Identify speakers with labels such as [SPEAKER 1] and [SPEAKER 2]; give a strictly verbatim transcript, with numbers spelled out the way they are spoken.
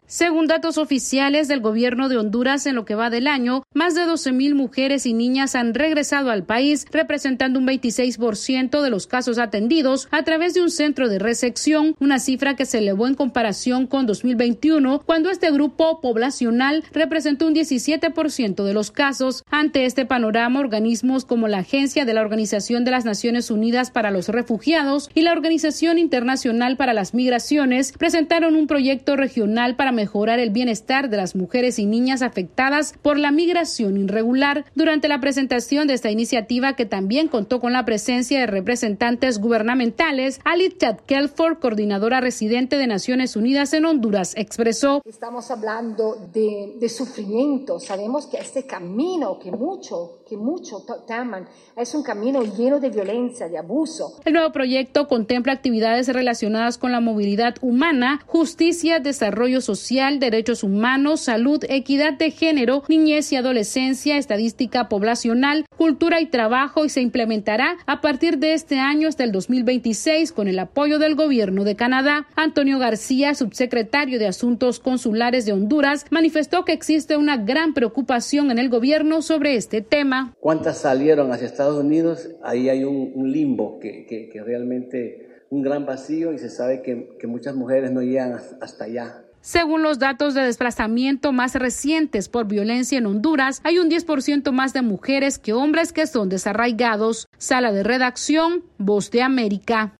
[SPEAKER 1] Según datos oficiales del gobierno de Honduras, en lo que va del año, más de doce mil mujeres y niñas han regresado al país, representando un veintiséis por ciento de los casos atendidos a través de un centro de recepción, una cifra que se elevó en comparación con dos mil veintiuno, cuando este grupo poblacional representó un diecisiete por ciento de los casos. Ante este panorama, organismos como la Agencia de la Organización de las Naciones Unidas para los Refugiados y la Organización Internacional para las Migraciones presentaron un proyecto regional para mejorar el bienestar de las mujeres y niñas afectadas por la migración irregular. Durante la presentación de esta iniciativa, que también contó con la presencia de representantes gubernamentales, Alice Kelford, coordinadora residente de Naciones Unidas en Honduras, expresó:
[SPEAKER 2] Estamos hablando de, de sufrimiento. Sabemos que este camino que mucho, que mucho toman, es un camino lleno de violencia, de abuso.
[SPEAKER 1] El nuevo proyecto contempla actividades relacionadas con la movilidad humana, justicia, desarrollo social, derechos humanos, salud, equidad de género, niñez y adolescencia, estadística poblacional, cultura y trabajo, y se implementará a partir de este año hasta el dos mil veintiséis con el apoyo del gobierno de Canadá. Antonio García, subsecretario de Asuntos Consulares de Honduras, manifestó que existe una gran preocupación en el gobierno sobre este tema.
[SPEAKER 3] ¿Cuántas salieron hacia Estados Unidos? Ahí hay un, un limbo que, que, que realmente un gran vacío, y se sabe que, que muchas mujeres no llegan hasta allá.
[SPEAKER 1] Según los datos de desplazamiento más recientes por violencia en Honduras, hay un diez por ciento más de mujeres que hombres que son desarraigados. Sala de redacción, Voz de América.